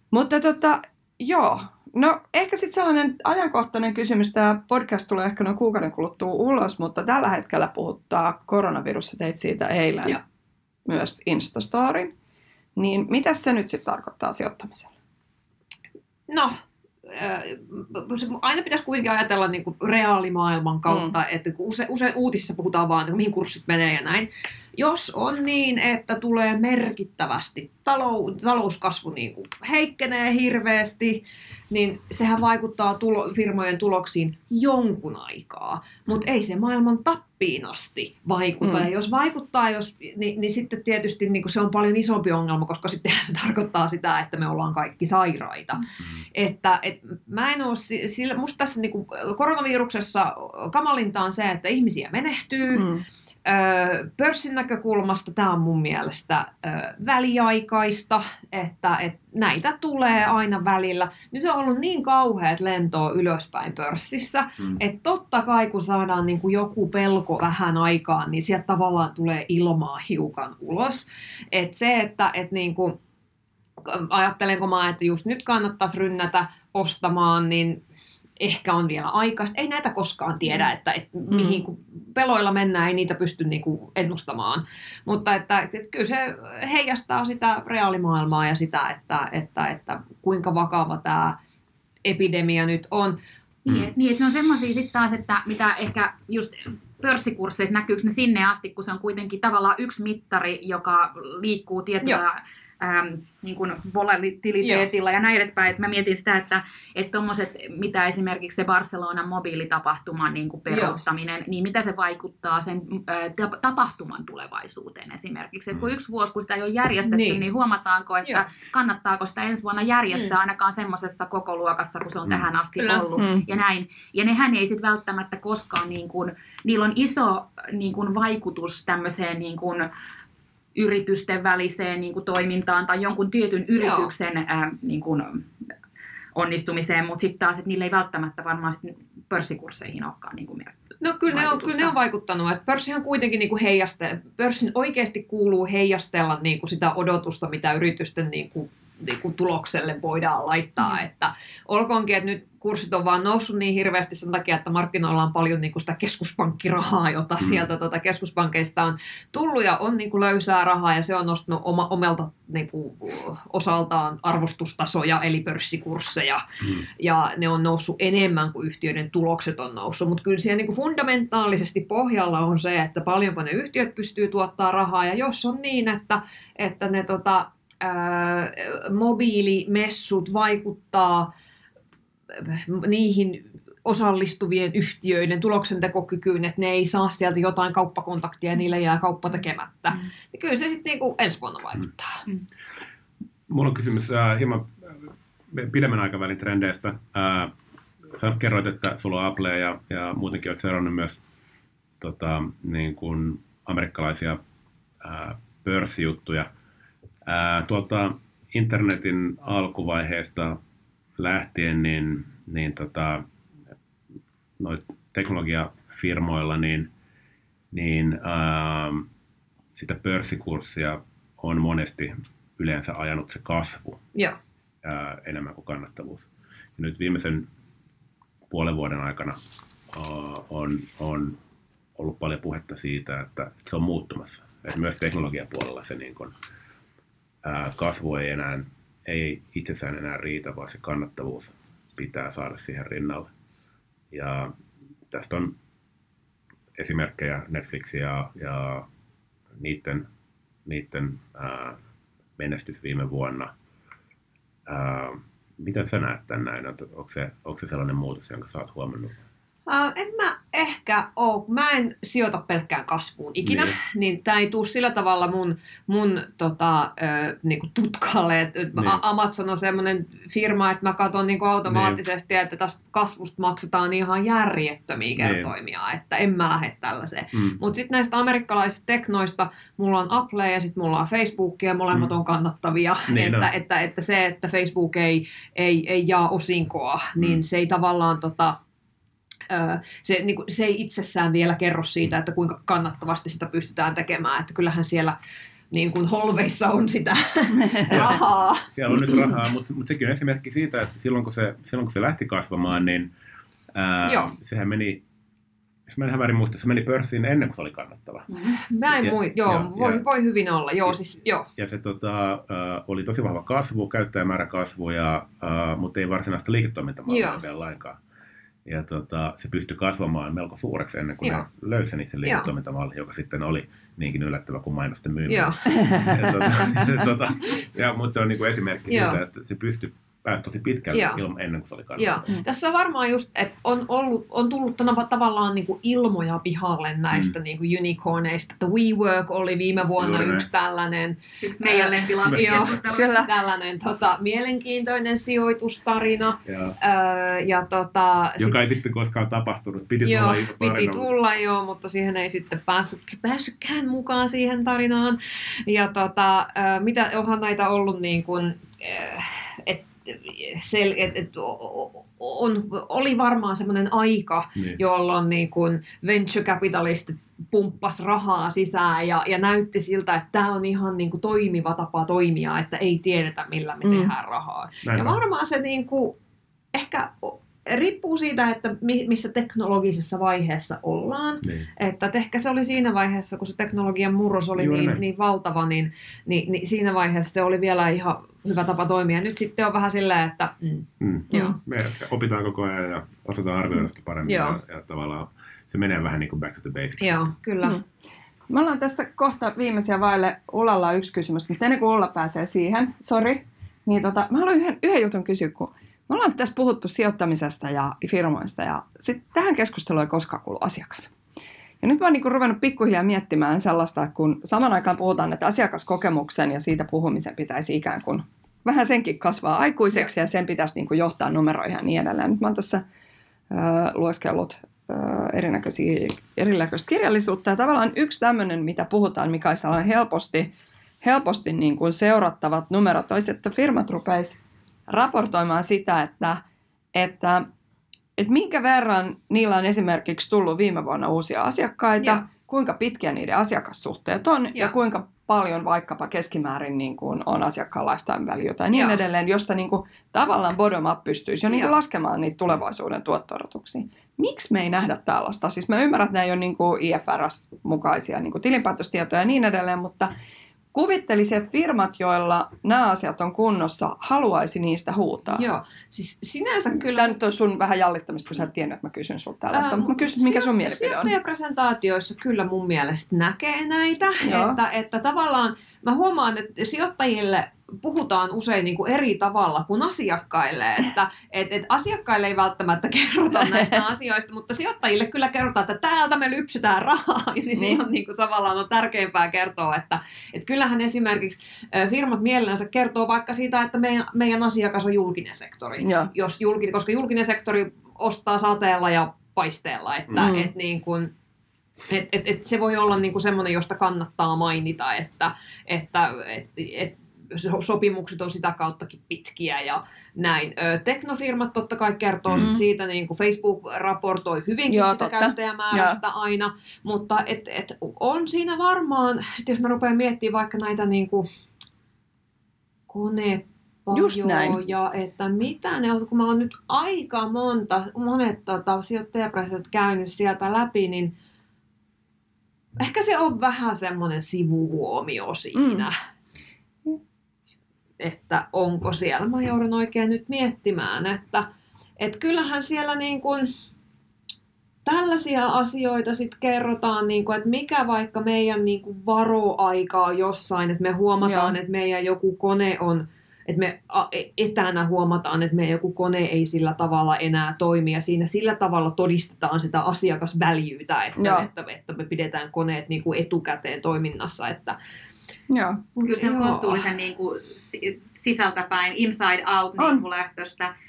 Mutta joo. No ehkä sitten sellainen ajankohtainen kysymys, tämä podcast tulee ehkä noin kuukauden kuluttua ulos, mutta tällä hetkellä puhuttaa koronavirus, teit siitä eilen myös Instastorin. Niin mitä se nyt sitten tarkoittaa sijoittamiselle? No, aina pitäisi kuitenkin ajatella niin kuin reaalimaailman kautta, että kun usein uutisissa puhutaan vaan, että mihin kurssit menee ja näin. Jos on niin, että tulee merkittävästi, talouskasvu niin kuin heikkenee hirveästi, niin sehän vaikuttaa firmojen tuloksiin jonkun aikaa, mutta ei se maailman tappiin asti vaikuta. Ja jos vaikuttaa, niin sitten tietysti niin kuin se on paljon isompi ongelma, koska sitten se tarkoittaa sitä, että me ollaan kaikki sairaita. Että mä en ole, musta tässä niin kuin koronaviruksessa kamalinta on se, että ihmisiä menehtyy. Pörssin näkökulmasta tämä on mun mielestä väliaikaista, että näitä tulee aina välillä. Nyt on ollut niin kauheat lentoa ylöspäin pörssissä, että totta kai kun saadaan niin kuin joku pelko vähän aikaan, niin sieltä tavallaan tulee ilmaa hiukan ulos. Että se, että niin kuin, ajattelenko mä, että just nyt kannattaa rynnätä ostamaan, niin ehkä on vielä aikaista. Ei näitä koskaan tiedä, että mihin kun peloilla mennään, ei niitä pysty niinku ennustamaan. Mutta että kyllä se heijastaa sitä reaalimaailmaa ja sitä, että kuinka vakava tämä epidemia nyt on. Niin, että ne on semmoisia sitten taas, että mitä ehkä just pörssikursseissa näkyykö ne sinne asti, kun se on kuitenkin tavallaan yksi mittari, joka liikkuu tietyllä niin kuin volatiliteetilla ja näin edespäin. Että mä mietin sitä, että tommoset, mitä esimerkiksi se Barcelonan mobiilitapahtuman niin kuin peruuttaminen, niin mitä se vaikuttaa sen tapahtuman tulevaisuuteen esimerkiksi. Että kun yksi vuosi, kun sitä ei ole järjestetty, niin huomataanko, että kannattaako sitä ensi vuonna järjestää ainakaan semmoisessa kokoluokassa, kun se on tähän asti ollut ja näin. Ja nehän ei sitten välttämättä koskaan, niin kuin, niillä on iso niin kuin vaikutus tämmöiseen niin kuin yritysten väliseen niin kuin toimintaan tai jonkun tietyn yrityksen niin kuin onnistumiseen, mutta sitten taas, että niillä ei välttämättä varmaan sit pörssikursseihin olekaan niin kuin no kyllä ne on vaikuttanut, että pörssihän kuitenkin niin kuin pörssin oikeasti kuuluu heijastella niin kuin sitä odotusta, mitä yritysten niin kuin tulokselle voidaan laittaa, että olkoonkin, että nyt kurssit on vaan noussut niin hirveästi sen takia, että markkinoilla on paljon niin kuin sitä keskuspankkirahaa, jota sieltä keskuspankeista on tullut ja on niin kuin löysää rahaa ja se on nostanut omelta niin kuin osaltaan arvostustasoja eli pörssikursseja ja ne on noussut enemmän kuin yhtiöiden tulokset on noussut, mutta kyllä siellä niin kuin fundamentaalisesti pohjalla on se, että paljonko ne yhtiöt pystyy tuottaa rahaa ja jos on niin, että ne mobiilimessut vaikuttaa niihin osallistuvien yhtiöiden tuloksentekokykyyn, että ne ei saa sieltä jotain kauppakontaktia ja niille jää kauppa tekemättä. Ja kyllä se sitten niinku ensi vuonna vaikuttaa. Mulla on kysymys hieman pidemmän aikavälin trendeistä. Sä kerroit, että sulla on Apple ja muutenkin olet seurannut myös niin kuin amerikkalaisia pörssijuttuja. Tuolta internetin alkuvaiheesta lähtien niin teknologiafirmoilla sitä pörssikurssia on monesti yleensä ajanut se kasvu enemmän kuin kannattavuus. Ja nyt viimeisen puolen vuoden aikana on ollut paljon puhetta siitä, että se on muuttumassa. Et myös teknologiapuolella se niin kun, kasvu ei itsessään enää riitä, vaan se kannattavuus pitää saada siihen rinnalle. Ja tästä on esimerkkejä Netflixia ja niiden menestys viime vuonna. Miten sä näet tämän näin? Onko se sellainen muutos, jonka sä oot huomannut? En mä ehkä ole. Mä en sijoita pelkkään kasvuun ikinä, niin tää ei tule sillä tavalla mun niinku tutkaalle. Amazon on semmoinen firma, että mä katson niinku automaattisesti, että tästä kasvusta maksetaan ihan järjettömiä kertoimia, että en mä lähde tällaiseen. Mutta sitten näistä amerikkalaisista teknoista mulla on Apple ja sitten mulla on Facebook ja molemmat on kannattavia. Että se, että Facebook ei jaa osinkoa, niin se ei tavallaan se ei itsessään vielä kerro siitä, että kuinka kannattavasti sitä pystytään tekemään. Että kyllähän siellä niin kuin holveissa on sitä rahaa. Siellä on nyt rahaa, mutta sekin on esimerkki siitä, että silloin kun se lähti kasvamaan, niin sehän meni, jos mä en ihan väärin muista, se meni pörssiin ennen kuin se oli kannattava. Mä en voi hyvin olla, joo. Ja se oli tosi vahva kasvu, käyttäjämäärä kasvu, mutta ei varsinaista liiketoimintamallia vielä lainkaan. Ja se pystyi kasvamaan melko suureksi ennen kuin ne löysi itse liiketoimintamalli, joka sitten oli niinkin yllättävä kuin mainosten myyminen. Mutta se on niin kuin esimerkki siitä, että se pystyi pääsi tosi pitkälle ennen kuin se oli kannattava. Tässä on varmaan just, että on tullut tavallaan niin kuin ilmoja pihalle näistä niin kuin unicorneista, että WeWork oli viime vuonna yksi tällainen. Yksi meidän lempilapsikeskustelu. Tällainen mielenkiintoinen sijoitustarina. Joka ei sitten koskaan tapahtunut. Piti tulla mutta siihen ei sitten päässytkään mukaan siihen tarinaan. Ja mitä onhan näitä ollut niin kuin, oli varmaan semmoinen aika, jolloin niin kuin venture capitalistit pumppas rahaa sisään ja näytti siltä, että tämä on ihan niin kuin toimiva tapa toimia, että ei tiedetä millä me tehdään rahaa. Ja varmaan se niin kuin, ehkä riippuu siitä, että missä teknologisessa vaiheessa ollaan. Että ehkä se oli siinä vaiheessa, kun se teknologian murros oli niin valtava, niin siinä vaiheessa se oli vielä ihan hyvä tapa toimia. Nyt sitten on vähän sillä, että me opitaan koko ajan ja osataan arvioida sitä paremmin ja tavallaan se menee vähän niin kuin back to the basics. Joo, kyllä. Me ollaan tässä kohta viimeisiä vaille. Ullalla on yksi kysymys, mutta ennen kuin Ulla pääsee siihen, niin mä haluan yhden jutun kysyä, kun me ollaan tässä puhuttu sijoittamisesta ja firmoista ja sitten tähän keskusteluun ei koskaan kuulu asiakas. Ja nyt mä oon niin ruvennut pikkuhiljaa miettimään sellaista, että kun saman aikaan puhutaan, että asiakaskokemuksen ja siitä puhumisen pitäisi ikään kuin vähän senkin kasvaa aikuiseksi ja sen pitäisi niin kuin johtaa numeroihin ja niin edelleen. Nyt mä oon tässä lueskellut erinäköistä kirjallisuutta ja tavallaan yksi tämmöinen, mitä puhutaan, mikä olisi sellainen helposti niin kuin seurattavat numerot, olisi, että firmat rupeisi raportoimaan sitä, että minkä verran niillä on esimerkiksi tullut viime vuonna uusia asiakkaita, kuinka pitkiä niiden asiakassuhteet on ja kuinka paljon vaikkapa keskimäärin niin kuin on asiakkaan lifetime value tai niin edelleen, josta niin kuin tavallaan bottom up pystyisi jo niin kuin laskemaan niitä tulevaisuuden tuotto-odotuksia. Miksi me ei nähdä tällaista? Siis mä ymmärrän, että nämä ei ole niin kuin IFRS-mukaisia niin kuin tilinpäätöstietoja ja niin edelleen, mutta kuvittelisin, että firmat, joilla nämä asiat on kunnossa, haluaisi niistä huutaa. Joo, siis sinänsä kyllä. Tämä nyt on sun vähän jallittamista, kun sä et tiennyt, että mä kysyn sulta tällaista, mutta mä kysyn, mikä sun mielipide on. Sijoittajapresentaatioissa kyllä mun mielestä näkee näitä, että tavallaan mä huomaan, että sijoittajille puhutaan usein niin kuin eri tavalla kuin asiakkaille, että asiakkaille ei välttämättä kerrota näistä asioista, mutta sijoittajille kyllä kerrotaan, että täältä me lypsetään rahaa, niin siinä on niin kuin tavallaan on tärkeämpää kertoa, että kyllähän esimerkiksi firmat mielellänsä kertoo vaikka siitä, että meidän asiakas on julkinen sektori, koska julkinen sektori ostaa sateella ja paisteella, että niin kuin se voi olla niin kuin semmoinen, josta kannattaa mainita, että sopimukset on sitä kauttakin pitkiä ja näin. Teknofirmat totta kai kertoo siitä, niin kuin Facebook raportoi hyvinkin sitä käyttäjämäärästä aina, mutta on siinä varmaan, jos mä rupean miettimään vaikka näitä niin kuin konepajoja, että mitä ne on, kun mä oon nyt aika monet sijoittajapresent käynyt sieltä läpi, niin ehkä se on vähän semmoinen sivuhuomio siinä. Että onko siellä. Mä joudun oikein nyt miettimään, että kyllähän siellä niin kuin tällaisia asioita sit kerrotaan, niin kuin, että mikä vaikka meidän niin kuin varoaika on jossain, että me huomataan, että meidän joku kone on, että me etänä huomataan, että meidän joku kone ei sillä tavalla enää toimi ja siinä sillä tavalla todistetaan sitä asiakasväljyyttä, että me pidetään koneet niin kuin etukäteen toiminnassa, että kyllä se on kohtuullisen niin kuin sisältäpäin, inside out niin kuin lähtöstä.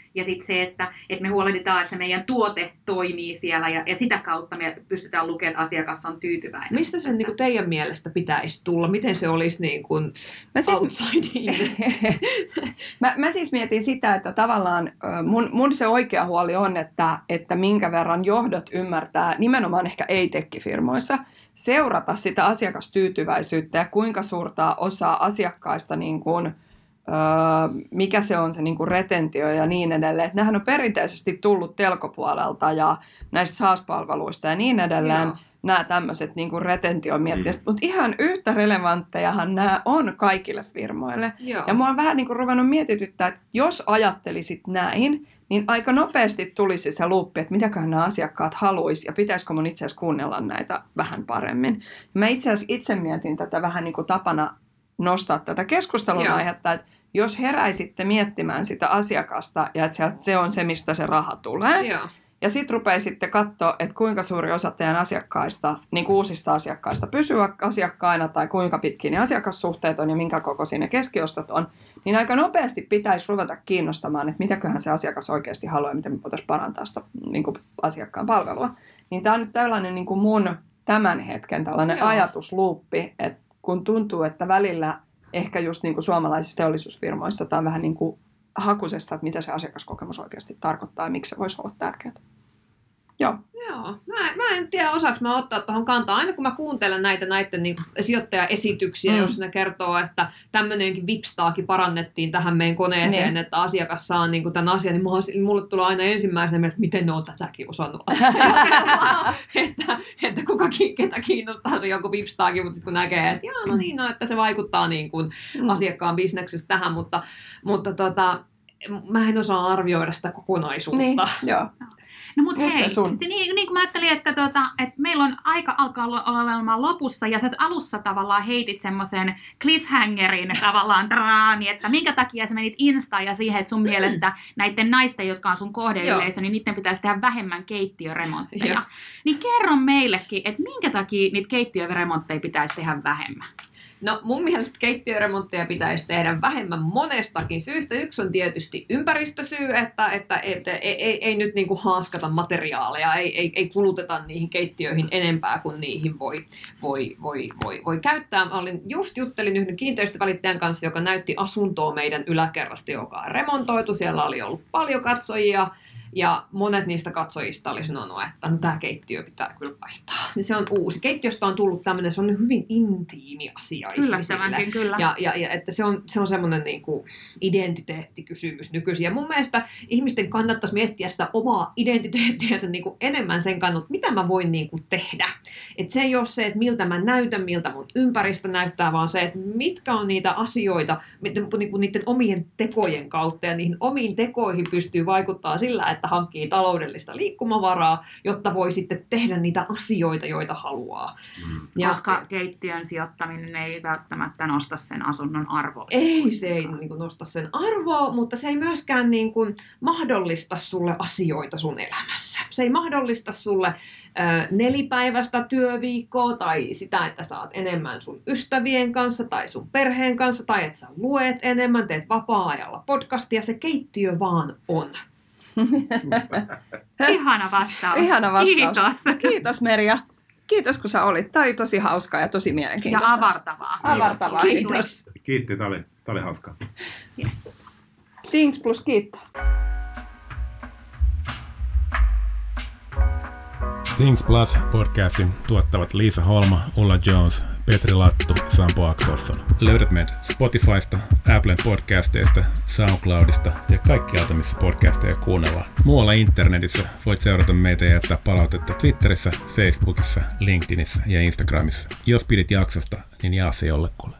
ja sitten se, että me huolehditaan, että se meidän tuote toimii siellä ja sitä kautta me pystytään lukemaan, että asiakas on tyytyväinen. Mistä sen niin kuin teidän mielestä pitäisi tulla? Miten se olisi niin kuin outside in? Mä siis mietin sitä, että tavallaan mun se oikea huoli on, että minkä verran johdot ymmärtää nimenomaan ehkä ei-tekkifirmoissa seurata sitä asiakastyytyväisyyttä ja kuinka suurta osaa asiakkaista, niin kuin, mikä se on se niin kuin retentio ja niin edelleen. Että nehän on perinteisesti tullut telkopuolelta ja näistä SaaS-palveluista ja niin edelleen. Joo. Nämä tämmöiset niin kuin retentioon miettiset, mutta ihan yhtä relevanttejahan nämä on kaikille firmoille. Joo. Ja mua on vähän niin kuin ruvennut mietityttää, että jos ajattelisit näin, niin aika nopeasti tulisi se luuppi, että mitäköhän nämä asiakkaat haluaisi ja pitäisikö mun itse asiassa kuunnella näitä vähän paremmin. Mä itse asiassa itse mietin tätä vähän niin kuin tapana nostaa tätä keskustelun aihetta, että jos heräisitte miettimään sitä asiakasta ja että se on se, mistä se raha tulee, ja sitten rupeisitte katsoa, että kuinka suuri osa teidän asiakkaista, niin kuin uusista asiakkaista pysyy asiakkaina tai kuinka pitkiä ne asiakassuhteet on ja minkä kokoisia ne keskiostot on, niin aika nopeasti pitäisi ruveta kiinnostamaan, että mitäköhän se asiakas oikeasti haluaa ja miten me voitaisiin parantaa sitä niin kuin asiakkaan palvelua. Niin tämä on nyt tällainen niin kuin mun tämän hetken tällainen ajatusluuppi, että kun tuntuu, että välillä ehkä just niin kuin suomalaisissa teollisuusfirmoissa tämä on vähän niin kuin hakusessa, että mitä se asiakaskokemus oikeasti tarkoittaa ja miksi se voisi olla tärkeää. Joo. Mä en tiedä, osaanko mä ottaa tuohon kantaa. Aina kun mä kuuntelen näiden niin sijoittajaesityksiä, jos ne kertoo, että tämmöinenkin Vipstaakin parannettiin tähän meidän koneeseen, että asiakas saa niin tämän asian, niin mulle tulee aina ensimmäisenä, että miten ne on tätäkin osannut että ketä kiinnostaa se joku Vipstaakin, mutta sitten kun näkee, että että se vaikuttaa niin kuin asiakkaan bisneksestä tähän, mutta mä en osaa arvioida sitä kokonaisuutta. Niin, joo. No mut hei, niin kuin mä ajattelin, että meillä on aika alkaa olemaan lopussa ja sä alussa tavallaan heitit semmoisen cliffhangerin tavallaan draani, että minkä takia sä menit Instaan ja siihen, että sun mielestä näiden naisten, jotka on sun kohdeyleisö, niin niiden pitäisi tehdä vähemmän keittiöremontteja. Niin kerro meillekin, että minkä takia niitä keittiöremontteja pitäisi tehdä vähemmän? No mun mielestä keittiöremontteja pitäisi tehdä vähemmän monestakin syystä. Yksi on tietysti ympäristösyy, että ei nyt niinku haaskata materiaaleja, ei kuluteta niihin keittiöihin enempää kuin niihin voi käyttää. Mä juttelin yhden kiinteistövälittäjän kanssa, joka näytti asuntoa meidän yläkerrasta, joka on remontoitu. Siellä oli ollut paljon katsojia. Ja monet niistä katsojista oli sanonut, että no, tämä keittiö pitää kyllä vaihtaa. Niin se on uusi. Keittiöstä on tullut tämmöinen, se on hyvin intiimi asia ihmisille. Kyllä. Ja että se on semmoinen niin kuin identiteettikysymys nykyisin. Ja mun mielestä ihmisten kannattaisi miettiä sitä omaa identiteettiänsä niin kuin enemmän sen kannalta, mitä mä voin niin kuin tehdä. Että se ei ole se, että miltä mä näytän, miltä mun ympäristö näyttää, vaan se, että mitkä on niitä asioita niin kuin niiden omien tekojen kautta. Ja niihin omiin tekoihin pystyy vaikuttaa sillä, että hankkii taloudellista liikkumavaraa, jotta voi sitten tehdä niitä asioita, joita haluaa. Koska keittiön sijoittaminen ei välttämättä nosta sen asunnon arvoa. Ei, se ei niin kuin nosta sen arvoa, mutta se ei myöskään niin kuin mahdollista sulle asioita sun elämässä. Se ei mahdollista sulle 4-päiväistä työviikkoa tai sitä, että saat enemmän sun ystävien kanssa tai sun perheen kanssa tai että sä luet enemmän, teet vapaa-ajalla podcastia. Se keittiö vaan on. Ihana vastaus. Kiitos. Kiitos Merja. Kiitos kun sä olit. Tämä oli tosi hauskaa ja tosi mielenkiintoista. Ja avartavaa. Kiitos. Kiitti, tämä oli hauskaa. Yes. Things plus kiittää. Things Plus podcastin tuottavat Liisa Holma, Ulla Jones, Petri Lattu, Sampo Akselsson. Löydät meidät Spotifysta, Applen podcasteista, SoundCloudista ja kaikkialta, missä podcasteja kuunnellaan. Muualla internetissä voit seurata meitä ja jättää palautetta Twitterissä, Facebookissa, LinkedInissä ja Instagramissa. Jos pidit jaksosta, niin jaa se jollekulle.